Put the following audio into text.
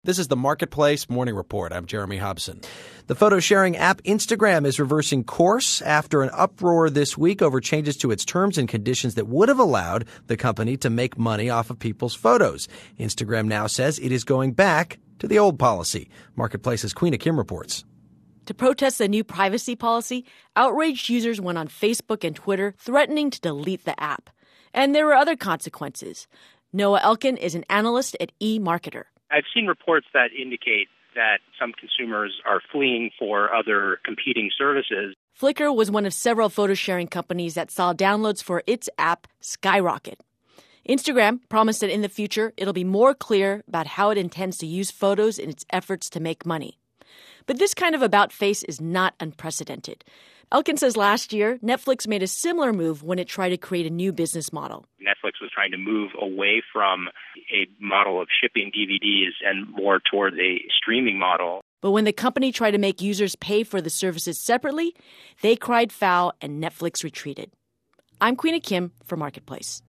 This is the Marketplace Morning Report. I'm Jeremy Hobson. The photo-sharing app Instagram is reversing course after an uproar this week over changes to its terms and conditions that would have allowed the company to make money off of people's photos. Instagram now says it is going back to the old policy. Marketplace's Queen Kim reports. To protest the new privacy policy, outraged users went on Facebook and Twitter threatening to delete the app. And there were other consequences. Noah Elkin is an analyst at eMarketer. I've seen reports that indicate that some consumers are fleeing for other competing services. Flickr was one of several photo-sharing companies that saw downloads for its app skyrocket. Instagram promised that in the future it'll be more clear about how it intends to use photos in its efforts to make money. But this kind of about-face is not unprecedented. Elkin says last year, Netflix made a similar move when it tried to create a new business model. Netflix was trying to move away from a model of shipping DVDs and more toward a streaming model. But when the company tried to make users pay for the services separately, they cried foul and Netflix retreated. I'm Queen Kim for Marketplace.